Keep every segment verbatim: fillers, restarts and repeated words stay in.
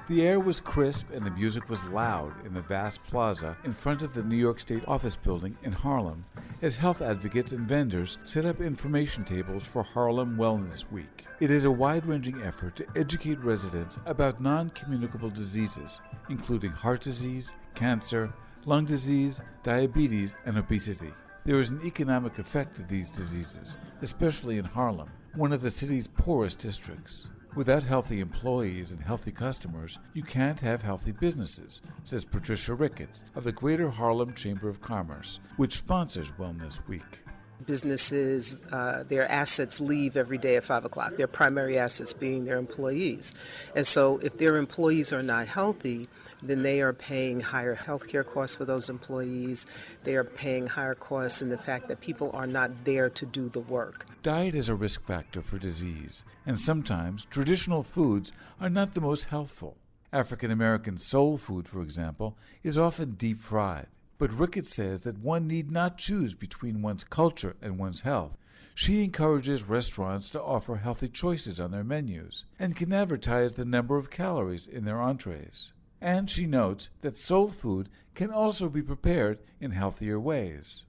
The air was crisp and the music was loud in the vast plaza in front of the New York State Office Building in Harlem as health advocates and vendors set up information tables for Harlem Wellness Week. It is a wide-ranging effort to educate residents about non-communicable diseases, including heart disease, cancer, lung disease, diabetes, and obesity. There is an economic effect to these diseases, especially in Harlem, one of the city's poorest districts. Without healthy employees and healthy customers, you can't have healthy businesses, says Patricia Ricketts of the Greater Harlem Chamber of Commerce, which sponsors Wellness Week. Businesses, uh, their assets leave every day at five o'clock, their primary assets being their employees. And so if their employees are not healthy, then they are paying higher health care costs for those employees. They are paying higher costs in the fact that people are not there to do the work. Diet is a risk factor for disease, and sometimes traditional foods are not the most healthful. African American soul food, for example, is often deep fried. But Ricketts says that one need not choose between one's culture and one's health. She encourages restaurants to offer healthy choices on their menus and can advertise the number of calories in their entrees. And she notes that soul food can also be prepared in healthier ways.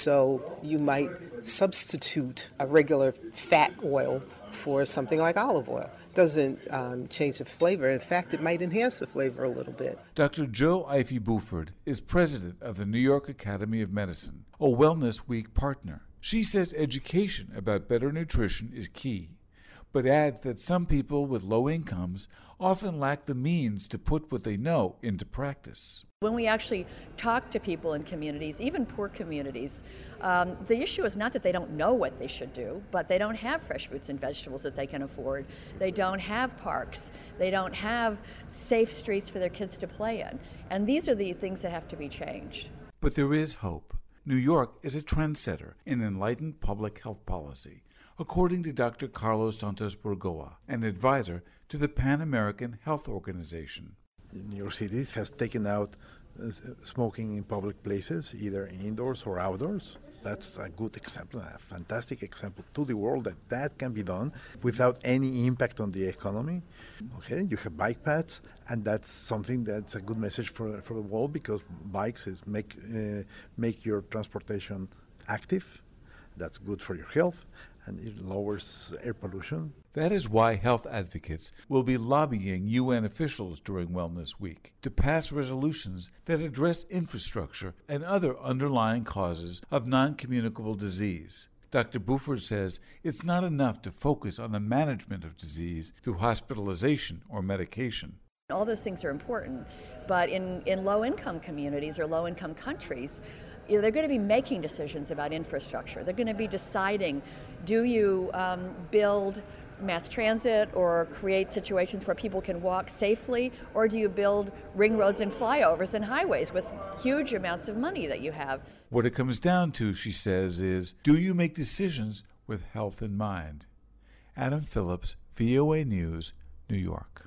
So you might substitute a regular fat oil for something like olive oil. Doesn't um, change the flavor. In fact, it might enhance the flavor a little bit. Doctor Jo Ify-Buford is president of the New York Academy of Medicine, a Wellness Week partner. She says education about better nutrition is key, but adds that some people with low incomes often lack the means to put what they know into practice. When we actually talk to people in communities, even poor communities, um, the issue is not that they don't know what they should do, but they don't have fresh fruits and vegetables that they can afford. They don't have parks. They don't have safe streets for their kids to play in. And these are the things that have to be changed. But there is hope. New York is a trendsetter in enlightened public health policy, according to Doctor Carlos Santos-Burgoa, an advisor to the Pan American Health Organization. New York City has taken out uh, smoking in public places, either indoors or outdoors. That's a good example, a fantastic example to the world that that can be done without any impact on the economy. Okay, you have bike paths, and that's something that's a good message for for the world, because bikes is make uh, make your transportation active. That's good for your health, and it lowers air pollution. That is why health advocates will be lobbying U N officials during Wellness Week to pass resolutions that address infrastructure and other underlying causes of non-communicable disease. Doctor Buford says it's not enough to focus on the management of disease through hospitalization or medication. All those things are important, but in, in low-income communities or low-income countries, you know, they're going to be making decisions about infrastructure. They're going to be deciding, do you um, build mass transit or create situations where people can walk safely, or do you build ring roads and flyovers and highways with huge amounts of money that you have? What it comes down to, she says, is do you make decisions with health in mind? Adam Phillips, V O A News, New York.